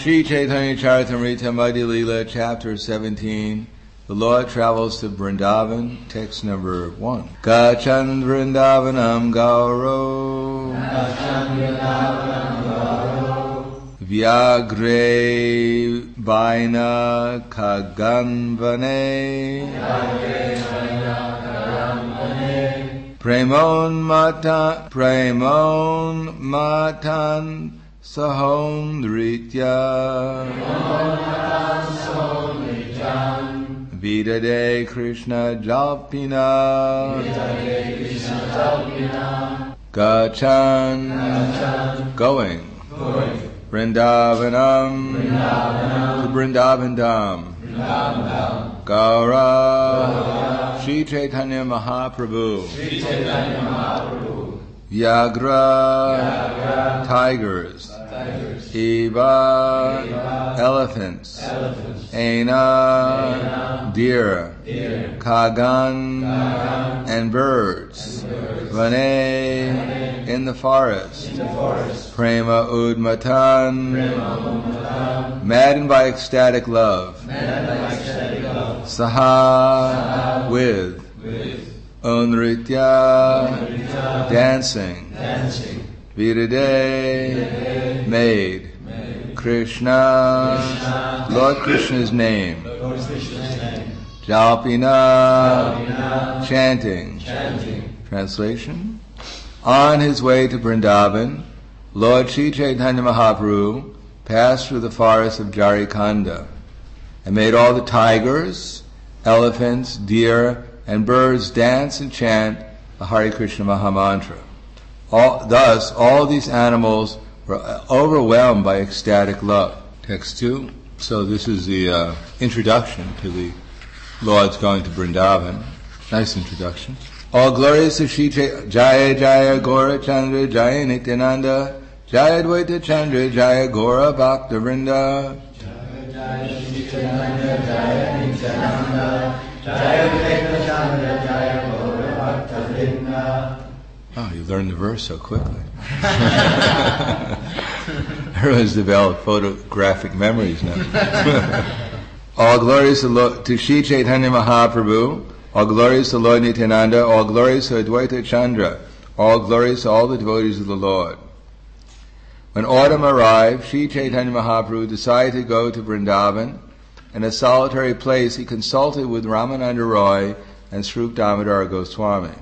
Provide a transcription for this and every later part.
Shri Chaitanya Charitamrita Madhya Leela, Chapter 17. The Lord travels to Vrindavan, text number 1. Gachan Vrindavanam Gauro Vyagre Baina Kaganvane Premon Matan Sahom Nritya Vidade Krishna Jalpina Gachan going Vrindavanam to Vrindavan Dham Gaura Shri Chaitanya Mahaprabhu Vyagra tigers Eva elephants Aina deer Kagan and birds Vane in the forest Prema Udmatan maddened by ecstatic love Saha with Unritya dancing Virade made Krishna Lord Krishna's name Jalpina chanting. Translation. On his way to Vrindavan, Lord Sri Chaitanya Mahaprabhu passed through the forest of Jharikanda and made all the tigers, elephants, deer, and birds dance and chant the Hare Krishna Mahamantra. Thus, all these animals were overwhelmed by ecstatic love. Text 2. So this is the introduction to the Lord's going to Vrindavan. Nice introduction. All glories to Shri Jaya Jaya Gora Chandra Jaya Nityananda Jaya Dvaita Chandra Jaya Gora Bhakta Vrinda Jaya Jaya Shri Chaitanya Jaya Nityananda Jaya Dvaita Chandra Jaya Gora Bhakta Vrinda. Oh, you learned the verse so quickly. Everyone's developed photographic memories now. All glories to Shri Chaitanya Mahaprabhu, all glories to Lord Nityananda, all glories to Advaita Chandra, all glories to all the devotees of the Lord. When autumn arrived, Shri Chaitanya Mahaprabhu decided to go to Vrindavan. In a solitary place, he consulted with Ramananda Roy and Swarup Damodar Goswami.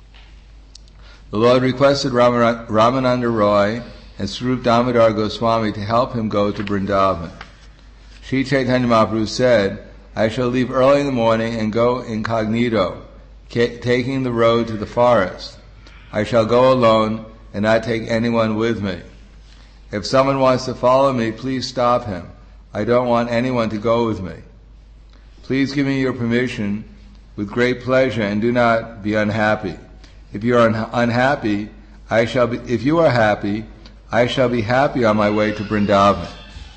The Lord requested Ramananda Roy and Swarup Damodar Goswami to help him go to Vrindavan. Sri Chaitanya Mahaprabhu said, I shall leave early in the morning and go incognito, taking the road to the forest. I shall go alone and not take anyone with me. If someone wants to follow me, please stop him. I don't want anyone to go with me. Please give me your permission with great pleasure and do not be unhappy. If you are unhappy, if you are happy, I shall be happy on my way to Vrindavan.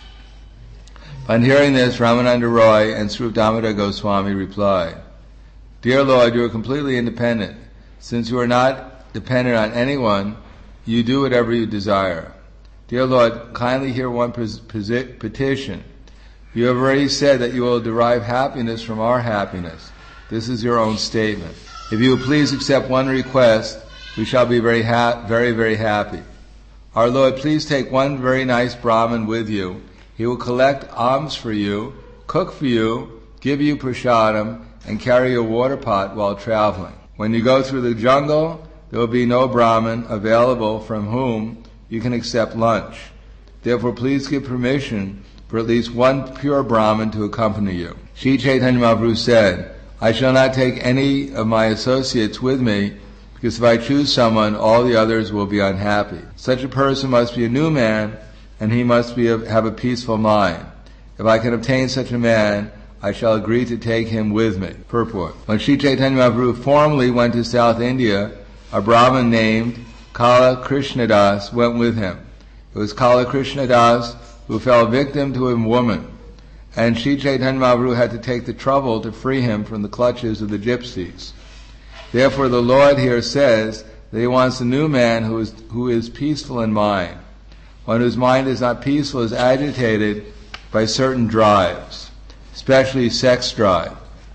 On hearing this, Ramananda Roy and Swarup Damodar Goswami replied, Dear Lord, you are completely independent. Since you are not dependent on anyone, you do whatever you desire. Dear Lord, kindly hear one petition. You have already said that you will derive happiness from our happiness. This is your own statement. If you will please accept one request, we shall be very, very happy. Our Lord, please take one very nice Brahmin with you. He will collect alms for you, cook for you, give you prasadam, and carry a water pot while traveling. When you go through the jungle, there will be no Brahmin available from whom you can accept lunch. Therefore, please give permission for at least one pure Brahmin to accompany you. Sri Chaitanya Mahaprabhu said, I shall not take any of my associates with me, because if I choose someone, all the others will be unhappy. Such a person must be a new man, and he must have a peaceful mind. If I can obtain such a man, I shall agree to take him with me. Purport. When Sri Chaitanya Mahaprabhu formally went to South India, a Brahmin named Kala Krishnadas went with him. It was Kala Krishnadas who fell victim to a woman, and Sri Chaitanya Mahaprabhu had to take the trouble to free him from the clutches of the gypsies. Therefore the Lord here says that he wants a new man who is peaceful in mind. One whose mind is not peaceful is agitated by certain drives, especially sex drive,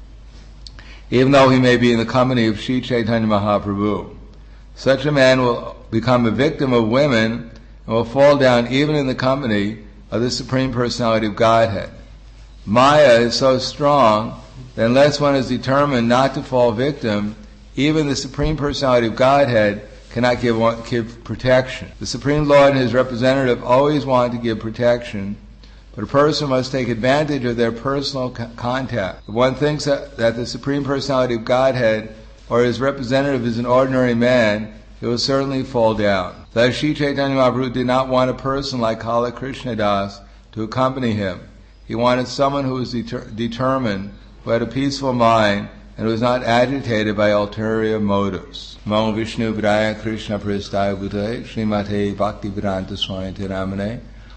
even though he may be in the company of Sri Chaitanya Mahaprabhu. Such a man will become a victim of women and will fall down even in the company of the Supreme Personality of Godhead. Maya is so strong that unless one is determined not to fall victim, even the Supreme Personality of Godhead cannot give protection. The Supreme Lord and His representative always want to give protection, but a person must take advantage of their personal contact. If one thinks that the Supreme Personality of Godhead or His representative is an ordinary man, he will certainly fall down. Thus Sri Chaitanya Mahaprabhu did not want a person like Kala Krishnadas to accompany him. He wanted someone who was determined, who had a peaceful mind, and was not agitated by ulterior motives. Namo Vishnu Padaya Krishna Pristaya Bhutale Srimate Bhaktivedanta Swami Tiramane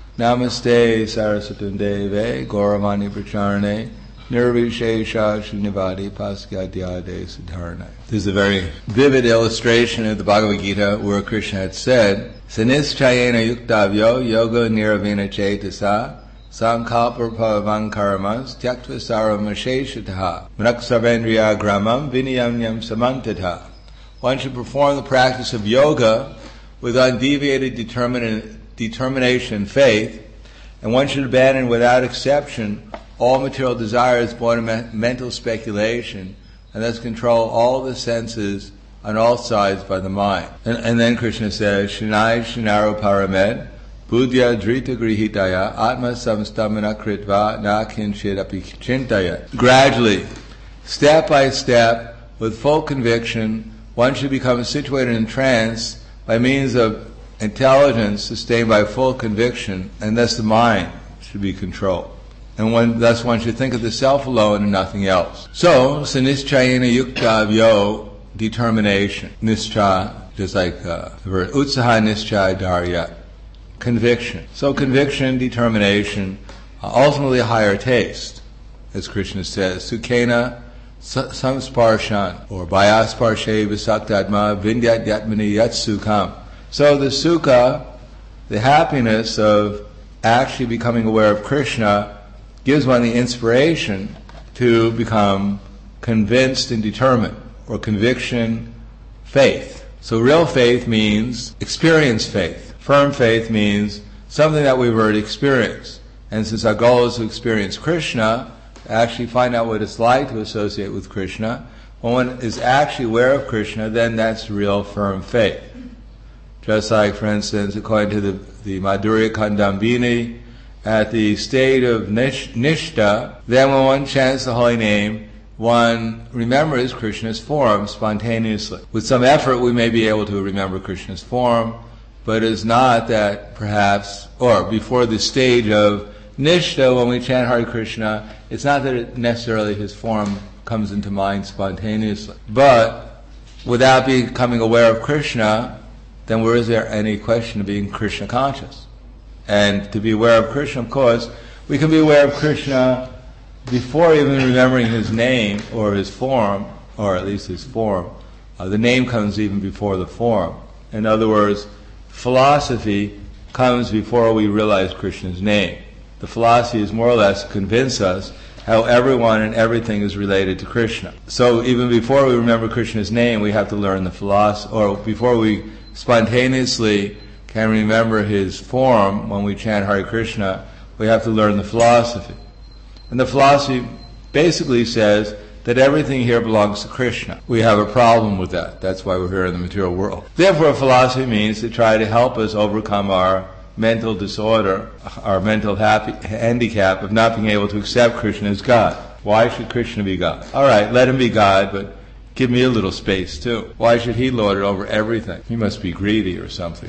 Namaste Saraswati Deve Gauravani Pracharane Nirvishesha Srinivadi Paskyadyade Siddharane. This is a very vivid illustration of the Bhagavad Gita where Krishna had said, Sanischayena yuktavyo yoga niravena chetasa Sankalpa Pavavan Karamas Tyaktva Saramasheshataha Manaksarvendriya Gramam Vinayamyam Samantata. One should perform the practice of yoga with undeviated determination and faith, and one should abandon without exception all material desires born of mental speculation, and thus control all the senses on all sides by the mind. And then Krishna says, Shinai Shinaro Paramed Buddhya Drita Grihitaya Atma Samstamana Kritva Na Kinchit Api Chintaya. Gradually, step by step, with full conviction, one should become situated in trance by means of intelligence sustained by full conviction, and thus the mind should be controlled. And thus one should think of the self alone and nothing else. So, Sanischayena Yukta Vyo, determination. Nischa, just like the word Utsaha Nischay Darya. Conviction. So conviction, determination, ultimately a higher taste, as Krishna says. Sukhena samsparshan, or bayasparshe visaktadma vindyat yatmani yat sukham. So the sukha, the happiness of actually becoming aware of Krishna, gives one the inspiration to become convinced and determined, or conviction, faith. So real faith means experienced faith. Firm faith means something that we've already experienced. And since our goal is to experience Krishna, to actually find out what it's like to associate with Krishna, when one is actually aware of Krishna, then that's real firm faith. Just like, for instance, according to the Madhurya Kandambini, at the state of Nishta, then when one chants the holy name, one remembers Krishna's form spontaneously. With some effort, we may be able to remember Krishna's form, but it is not that perhaps, or before the stage of Nishta, when we chant Hare Krishna, it's not that necessarily his form comes into mind spontaneously. But without becoming aware of Krishna, then where is there any question of being Krishna conscious? And to be aware of Krishna, of course, we can be aware of Krishna before even remembering his name or his form, or at least his form. The name comes even before the form. In other words, philosophy comes before we realize Krishna's name. The philosophy is more or less to convince us how everyone and everything is related to Krishna. So even before we remember Krishna's name, we have to learn the philosophy, or before we spontaneously can remember his form when we chant Hare Krishna, we have to learn the philosophy. And the philosophy basically says that everything here belongs to Krishna. We have a problem with that. That's why we're here in the material world. Therefore, philosophy means to try to help us overcome our mental disorder, our mental handicap of not being able to accept Krishna as God. Why should Krishna be God? All right, let him be God, but give me a little space too. Why should he lord it over everything? He must be greedy or something.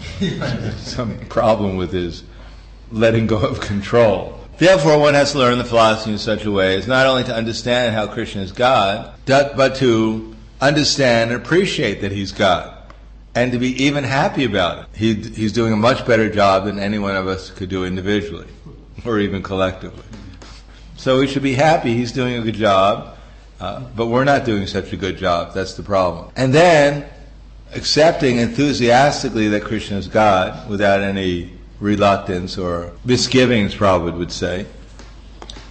Some problem with his letting go of control. Therefore, one has to learn the philosophy in such a way as not only to understand how Krishna is God, but to understand and appreciate that he's God, and to be even happy about it. He's doing a much better job than any one of us could do individually, or even collectively. So we should be happy he's doing a good job, but we're not doing such a good job. That's the problem. And then, accepting enthusiastically that Krishna is God, without any reluctance or misgivings, Prabhupada would say,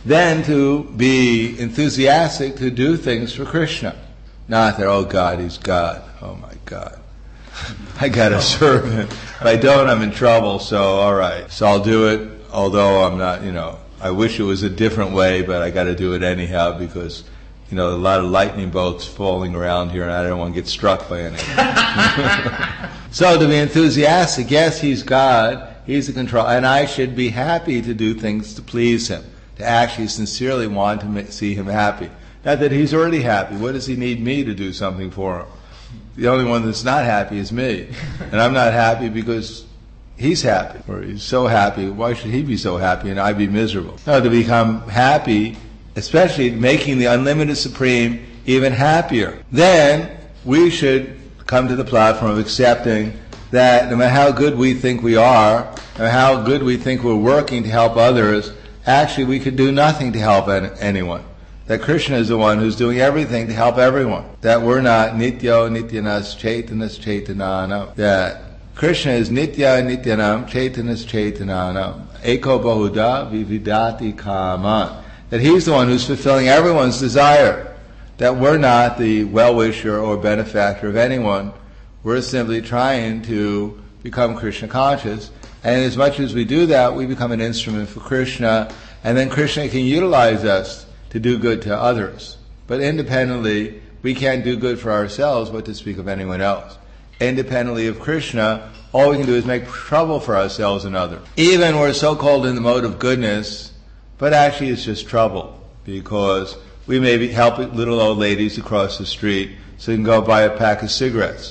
then to be enthusiastic to do things for Krishna. Not that, oh God, he's God. Oh my God. I gotta serve him. If I don't, I'm in trouble, so alright. So I'll do it, although I'm not, I wish it was a different way, but I gotta do it anyhow because, a lot of lightning bolts falling around here and I don't want to get struck by anything. So to be enthusiastic, yes, he's God, he's the control, and I should be happy to do things to please him, to actually sincerely want to see him happy. Not that he's already happy. What does he need me to do something for him? The only one that's not happy is me. And I'm not happy because he's happy, or he's so happy. Why should he be so happy and I be miserable? No, to become happy, especially making the unlimited supreme even happier. Then we should come to the platform of accepting that no matter how good we think we are, or how good we think we're working to help others, actually we could do nothing to help anyone. That Krishna is the one who's doing everything to help everyone. That we're not Nityo Nityanas Chaitanas Chaitananam. That Krishna is Nitya Nityanam Chaitanas Chaitananam. Eko Bahuda Vividati Kaman. That he's the one who's fulfilling everyone's desire. That we're not the well-wisher or benefactor of anyone. We're simply trying to become Krishna conscious. And as much as we do that, we become an instrument for Krishna. And then Krishna can utilize us to do good to others. But independently, we can't do good for ourselves, what to speak of anyone else. Independently of Krishna, all we can do is make trouble for ourselves and others. Even we're so-called in the mode of goodness, but actually it's just trouble, because we may be helping little old ladies across the street so they can go buy a pack of cigarettes.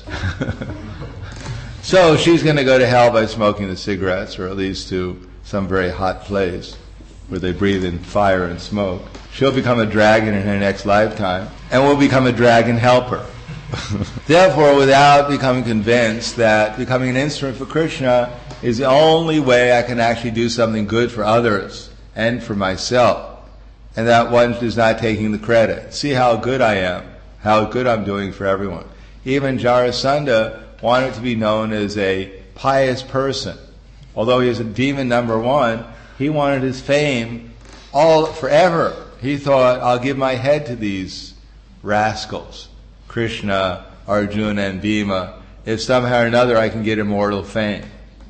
So she's going to go to hell by smoking the cigarettes, or at least to some very hot place where they breathe in fire and smoke. She'll become a dragon in her next lifetime, and will become a dragon helper. Therefore, without becoming convinced that becoming an instrument for Krishna is the only way I can actually do something good for others and for myself, and that one is not taking the credit. See how good I am, how good I'm doing for everyone. Even Jarasandha wanted to be known as a pious person. Although he is a demon number one, he wanted his fame all forever. He thought, I'll give my head to these rascals, Krishna, Arjuna, and Bhima, if somehow or another I can get immortal fame.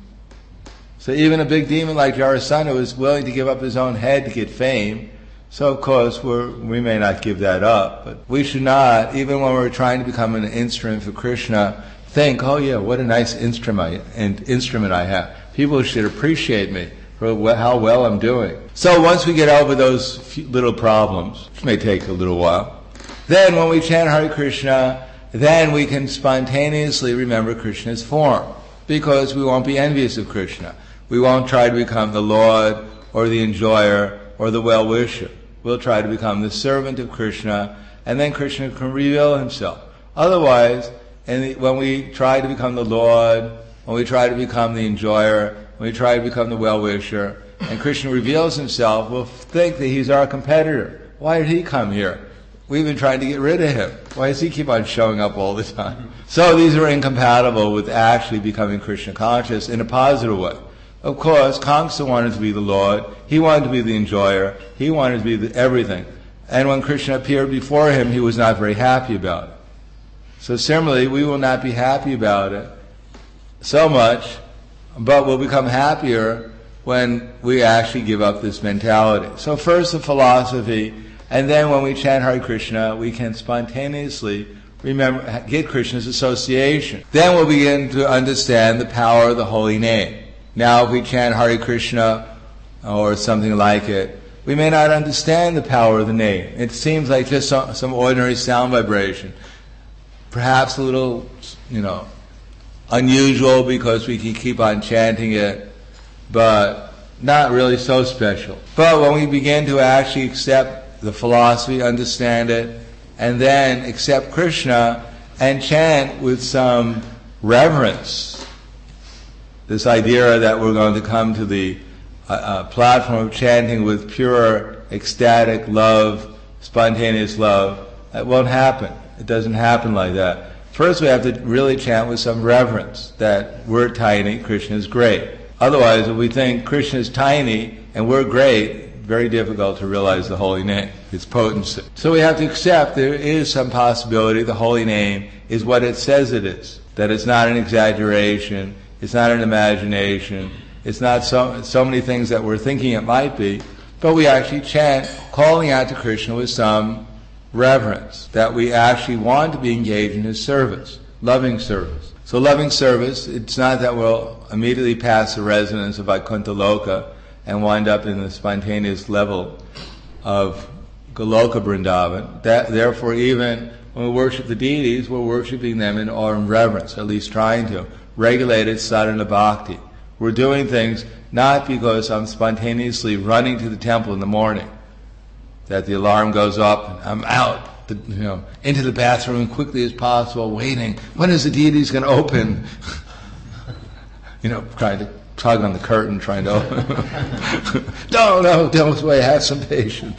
So even a big demon like Jarasandha was willing to give up his own head to get fame. So of course we may not give that up, but we should not, even when we're trying to become an instrument for Krishna, think, oh yeah, what a nice instrument I have. People should appreciate me for how well I'm doing. So once we get over those few little problems, which may take a little while, then when we chant Hare Krishna, then we can spontaneously remember Krishna's form, because we won't be envious of Krishna. We won't try to become the Lord or the enjoyer or the well-wisher. We'll try to become the servant of Krishna, and then Krishna can reveal himself. Otherwise, when we try to become the Lord, when we try to become the enjoyer, when we try to become the well-wisher, and Krishna reveals himself, we'll think that he's our competitor. Why did he come here? We've been trying to get rid of him. Why does he keep on showing up all the time? So these are incompatible with actually becoming Krishna conscious in a positive way. Of course, Kamsa wanted to be the Lord. He wanted to be the enjoyer. He wanted to be everything. And when Krishna appeared before him, he was not very happy about it. So similarly, we will not be happy about it so much, but we'll become happier when we actually give up this mentality. So first the philosophy, and then when we chant Hare Krishna, we can spontaneously get Krishna's association. Then we'll begin to understand the power of the holy name. Now if we chant Hare Krishna or something like it, we may not understand the power of the name. It seems like just some ordinary sound vibration. Perhaps a little, unusual because we can keep on chanting it, but not really so special. But when we begin to actually accept the philosophy, understand it, and then accept Krishna and chant with some reverence, this idea that we're going to come to the platform of chanting with pure, ecstatic love, spontaneous love, that won't happen. It doesn't happen like that. First we have to really chant with some reverence that we're tiny, Krishna is great. Otherwise, if we think Krishna is tiny and we're great, very difficult to realize the holy name, its potency. So we have to accept there is some possibility the holy name is what it says it is, that it's not an exaggeration, it's not an imagination, it's not so many things that we're thinking it might be, but we actually chant calling out to Krishna with some reverence, that we actually want to be engaged in his service, loving service. So loving service, it's not that we'll immediately pass the resonance of Vaikuntha Loka and wind up in the spontaneous level of Goloka Vrindavan. Therefore, even when we worship the deities, we're worshiping them in awe and reverence, at least trying to. Regulated sadhana bhakti. We're doing things not because I'm spontaneously running to the temple in the morning, that the alarm goes up and I'm out, into the bathroom as quickly as possible, waiting. When is the deities going to open? Trying to tug on the curtain, trying to open. Don't wait, have some patience.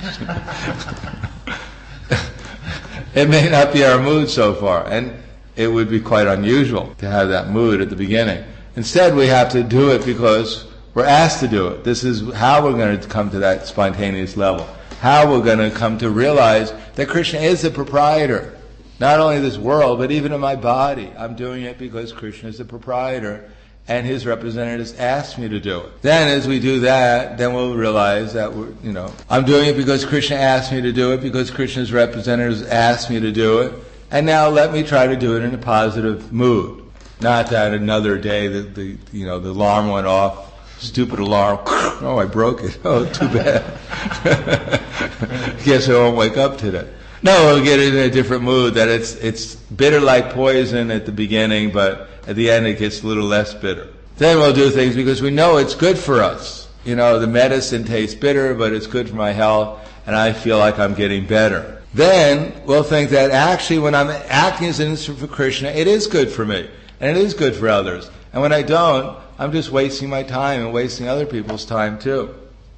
It may not be our mood so far, and it would be quite unusual to have that mood at the beginning. Instead, we have to do it because we're asked to do it. This is how we're going to come to that spontaneous level. How we're going to come to realize that Krishna is the proprietor. Not only of this world, but even of my body. I'm doing it because Krishna is the proprietor, and his representatives asked me to do it. Then as we do that, then we'll realize that I'm doing it because Krishna asked me to do it, because Krishna's representatives asked me to do it, and now let me try to do it in a positive mood. Not that another day that the alarm went off, stupid alarm, oh, I broke it, oh, too bad. Guess I won't wake up today. No, we'll get in a different mood, that it's bitter like poison at the beginning, but at the end it gets a little less bitter. Then we'll do things because we know it's good for us. The medicine tastes bitter, but it's good for my health, and I feel like I'm getting better. Then we'll think that actually when I'm acting as an instrument for Krishna, it is good for me, and it is good for others. And when I don't, I'm just wasting my time and wasting other people's time too.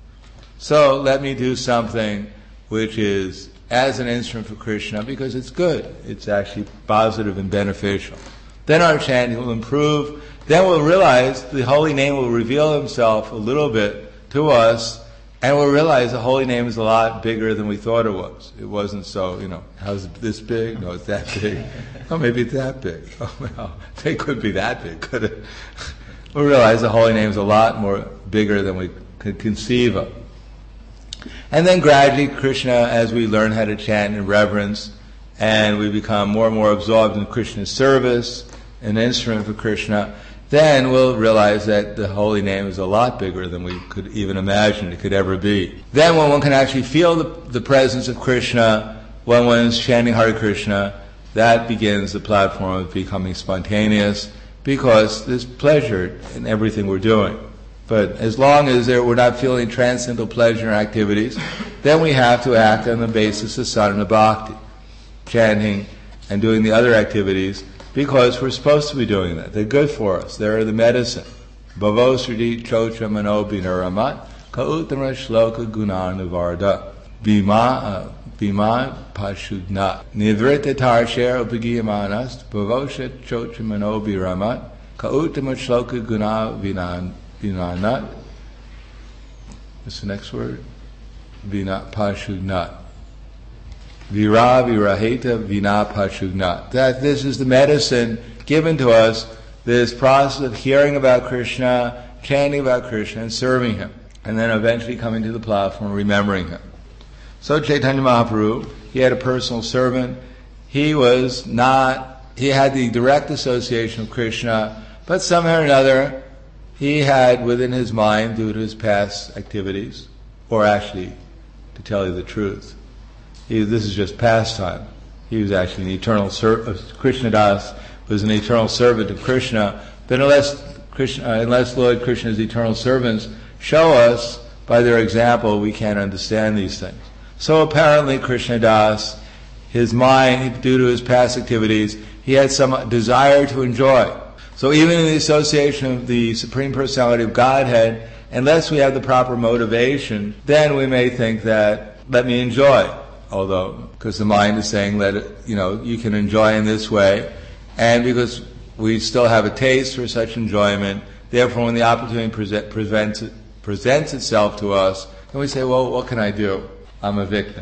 So let me do something which is as an instrument for Krishna because it's good. It's actually positive and beneficial. Then our chanting will improve. Then we'll realize the holy name will reveal himself a little bit to us, and we'll realize the holy name is a lot bigger than we thought it was. It wasn't so, how's it this big? No, it's that big. Oh, maybe it's that big. Oh, well, it could be that big, could it? We'll realize the holy name is a lot more bigger than we could conceive of. And then gradually, Krishna, as we learn how to chant in reverence, and we become more and more absorbed in Krishna's service, an instrument for Krishna, then we'll realize that the holy name is a lot bigger than we could even imagine it could ever be. Then when one can actually feel the presence of Krishna, when one's chanting Hare Krishna, that begins the platform of becoming spontaneous, because there's pleasure in everything we're doing. But as long as we're not feeling transcendental pleasure in activities, then we have to act on the basis of sadhana bhakti, chanting and doing the other activities, because we're supposed to be doing that. They're good for us. They're the medicine. Bhavo sriti chotra mano binaramat kauttama shloka gunarnavarda bhima pashudna nivrita tarsher upagiyamanas bhavosha chotra mano biramat kauttama shloka gunarvinanat. What's the next word? Vina pashudnat. Vira viraheta vina pachugnat. That this is the medicine given to us, this process of hearing about Krishna, chanting about Krishna, and serving him. And then eventually coming to the platform, remembering him. So Chaitanya Mahaprabhu, he had a personal servant. He had the direct association of Krishna, but somehow or another, he had within his mind, due to his past activities, or actually, to tell you the truth, this is just pastime. He was actually an eternal servant. Krishna Das was an eternal servant of Krishna. But unless Lord Krishna's eternal servants show us by their example, we can't understand these things. So apparently Krishna Das, his mind, due to his past activities, he had some desire to enjoy. So even in the association of the Supreme Personality of Godhead, unless we have the proper motivation, then we may think that, let me enjoy. Although, because the mind is saying, you can enjoy in this way, and because we still have a taste for such enjoyment, therefore when the opportunity presents itself to us, And we say, well, what can I do? I'm a victim.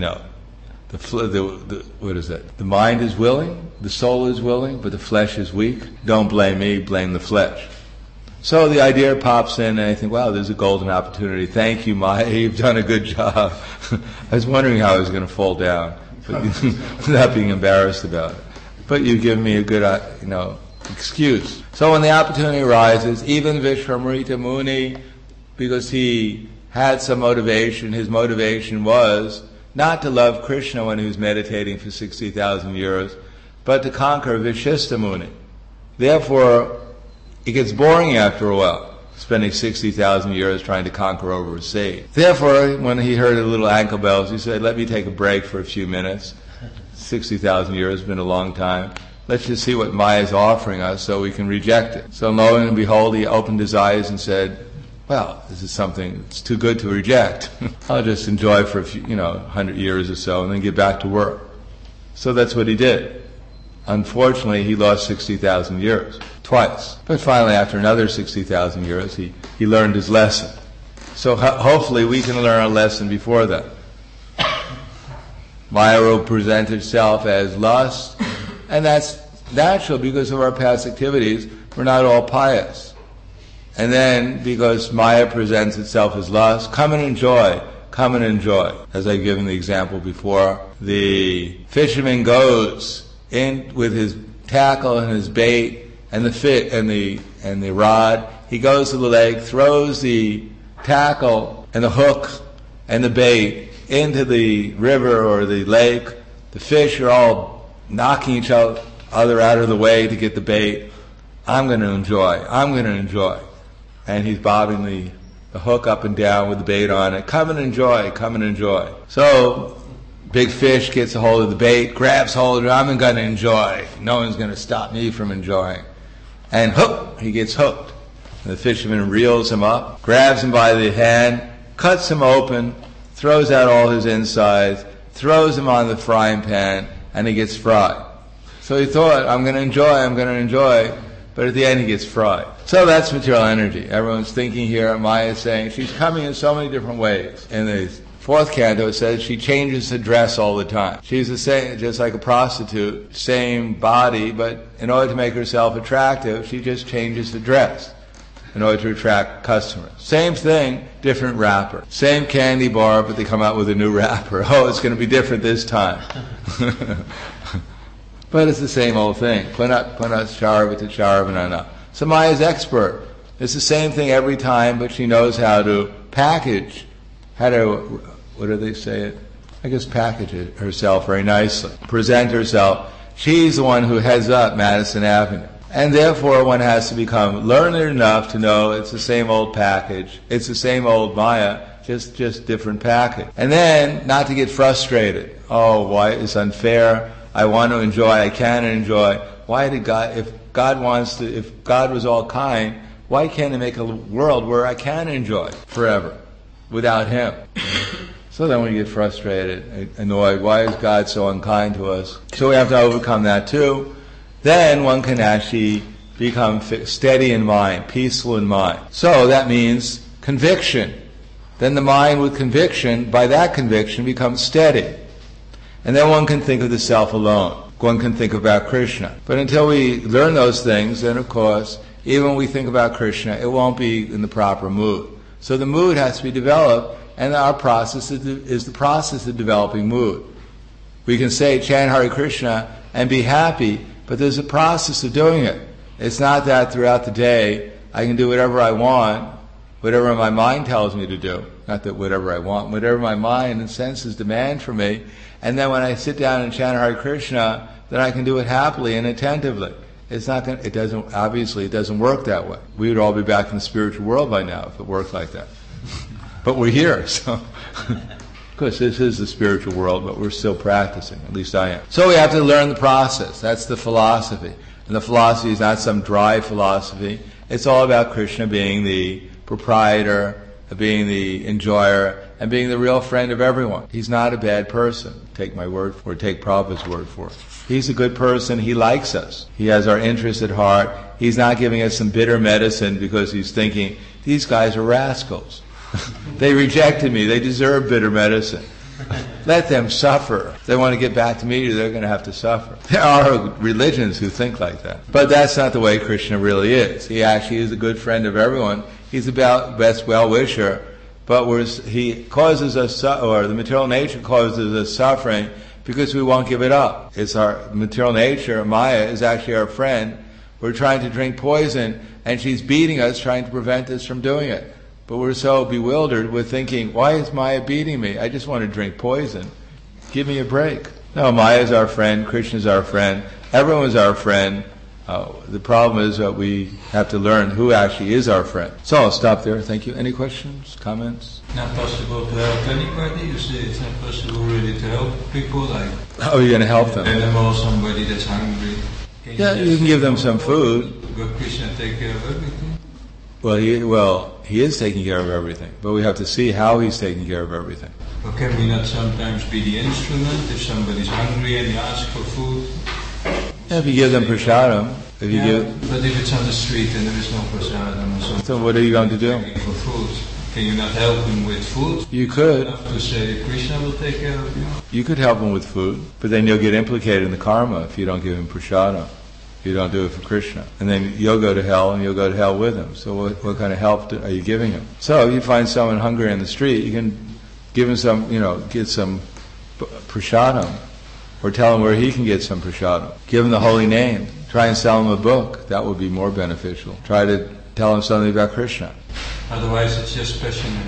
What is it? The mind is willing, the soul is willing, but the flesh is weak. Don't blame me, blame the flesh. So the idea pops in, and I think, wow, there's a golden opportunity. Thank you, Maya, you've done a good job. I was wondering how I was going to fall down, but without being embarrassed about it. But you give me a good, excuse. So when the opportunity arises, even Vishwamrita Muni, because he had some motivation, his motivation was not to love Krishna when he was meditating for 60,000 years, but to conquer Vishista Muni. Therefore, it gets boring after a while, spending 60,000 years trying to conquer over a sea. Therefore, when he heard the little ankle bells, he said, let me take a break for a few minutes. 60,000 years has been a long time. Let's just see what Maya is offering us so we can reject it. So lo and behold, he opened his eyes and said, well, this is something that's too good to reject. I'll just enjoy for a few, 100 years or so and then get back to work. So that's what he did. Unfortunately, he lost 60,000 years, twice. But finally, after another 60,000 years, he learned his lesson. So hopefully we can learn our lesson before that. Maya will present itself as lust, and that's natural because of our past activities. We're not all pious. And then, because Maya presents itself as lust, come and enjoy. As I've given the example before, the fisherman goes in with his tackle and his bait and the rod. He goes to the lake, throws the tackle and the hook and the bait into the river or the lake. The fish are all knocking each other out of the way to get the bait. I'm going to enjoy. And he's bobbing the hook up and down with the bait on it. Come and enjoy. So, big fish gets a hold of the bait, grabs hold of it. I'm going to enjoy. No one's going to stop me from enjoying. And he gets hooked. And the fisherman reels him up, grabs him by the hand, cuts him open, throws out all his insides, throws him on the frying pan, and he gets fried. So he thought, I'm going to enjoy. But at the end he gets fried. So that's material energy. Everyone's thinking here, Maya is saying, she's coming in so many different ways. In the fourth canto it says she changes her dress all the time. She's the same, just like a prostitute, same body, but in order to make herself attractive, she just changes the dress in order to attract customers. Same thing, different wrapper. Same candy bar, but they come out with a new wrapper. Oh, it's going to be different this time. But it's the same old thing. Punat. So Maya's expert. It's the same thing every time, but she knows how to package, what do they say it? I guess package it herself very nicely. Present herself. She's the one who heads up Madison Avenue. And therefore one has to become learned enough to know it's the same old package. It's the same old Maya, just different package. And then not to get frustrated. Oh, why it's unfair. I want to enjoy, I can enjoy. Why did God, if God was all kind, why can't He make a world where I can enjoy forever without Him? So then we get frustrated, annoyed. Why is God so unkind to us? So we have to overcome that too. Then one can actually become steady in mind, peaceful in mind. So that means conviction. Then the mind with conviction, by that conviction, becomes steady. And then one can think of the self alone. One can think about Krishna. But until we learn those things, then of course, even when we think about Krishna, it won't be in the proper mood. So the mood has to be developed, and our process is the process of developing mood. We can say, chant Hare Krishna and be happy, but there's a process of doing it. It's not that throughout the day I can do whatever I want, whatever my mind tells me to do. Not that whatever I want, whatever my mind and senses demand from me. And then when I sit down and chant Hare Krishna, then I can do it happily and attentively. It doesn't work that way. We would all be back in the spiritual world by now if it worked like that. But we're here, so of course this is the spiritual world, but we're still practicing, at least I am. So we have to learn the process. That's the philosophy. And the philosophy is not some dry philosophy. It's all about Krishna being the proprietor, being the enjoyer, and being the real friend of everyone. He's not a bad person. Take my word for it, take Prabhupada's word for it. He's a good person. He likes us. He has our interests at heart. He's not giving us some bitter medicine because he's thinking, these guys are rascals. They rejected me. They deserve bitter medicine. Let them suffer. If they want to get back to me, they're going to have to suffer. There are religions who think like that. But that's not the way Krishna really is. He actually is a good friend of everyone. He's the best well-wisher. But he causes us, or the material nature causes us suffering because we won't give it up. It's our material nature, Maya, is actually our friend. We're trying to drink poison, and she's beating us, trying to prevent us from doing it. But we're so bewildered with thinking, why is Maya beating me? I just want to drink poison. Give me a break. No, Maya is our friend, Krishna is our friend, everyone's our friend. The problem is that we have to learn who actually is our friend. So I'll stop there. Thank you. Any questions, comments? Not possible to help anybody? You say it's not possible really to help people? Like, how are you going to help them? Animal, somebody that's hungry. You can give them some food. But Krishna take care of everything? Well, he is taking care of everything, but we have to see how he's taking care of everything. But can we not sometimes be the instrument if somebody's hungry and he asks for food? Yeah, if you give them prasadam, but if it's on the street and there is no prasadam or something, so what are you going to do? For food, can you not help him with food? You could. Enough to say Krishna will take care of you. You could help him with food, but then you'll get implicated in the karma if you don't give him prasadam. You don't do it for Krishna. And then you'll go to hell, and you'll go to hell with him. So what kind of help are you giving him? So you find someone hungry on the street, you can give him some, get some prasadam, or tell him where he can get some prasadam. Give him the holy name. Try and sell him a book. That would be more beneficial. Try to tell him something about Krishna. Otherwise it's just passionate.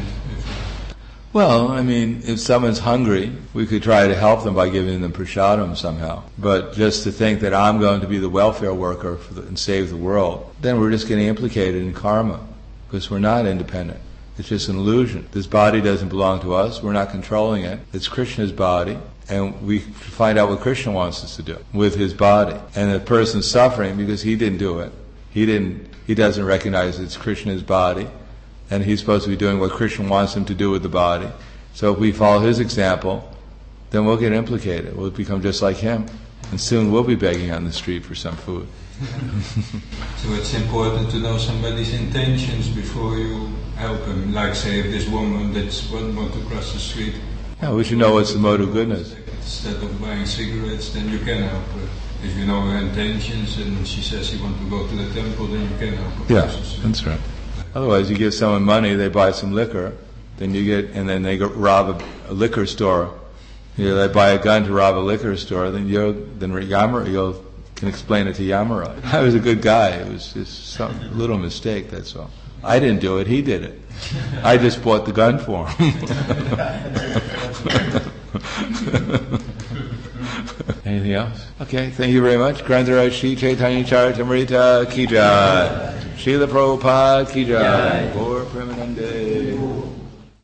Well, if someone's hungry, we could try to help them by giving them prasadam somehow. But just to think that I'm going to be the welfare worker and save the world, then we're just getting implicated in karma, because we're not independent. It's just an illusion. This body doesn't belong to us. We're not controlling it. It's Krishna's body, and we find out what Krishna wants us to do with his body. And the person's suffering because he didn't do it. He doesn't recognize it's Krishna's body. And he's supposed to be doing what Krishna wants him to do with the body. So if we follow his example, then we'll get implicated. We'll become just like him. And soon we'll be begging on the street for some food. So it's important to know somebody's intentions before you help him. Like say if this woman that's want to cross the street. Yeah, we should know what's the mode of goodness. Instead of buying cigarettes, then you can help her. If you know her intentions and she says she wants to go to the temple, then you can help her. Yeah, that's right. Otherwise, you give someone money, they buy some liquor, then they go rob a liquor store. They buy a gun to rob a liquor store, then you can explain it to Yamaraj. I was a good guy. It was just some little mistake, that's all. I didn't do it, he did it. I just bought the gun for him. Anything else? Okay, thank you very much. Grantaraj Shri Chaitanya Charitamrita Ki Jai. Srila Prabhupada Ki Jai. Gaur Premanande.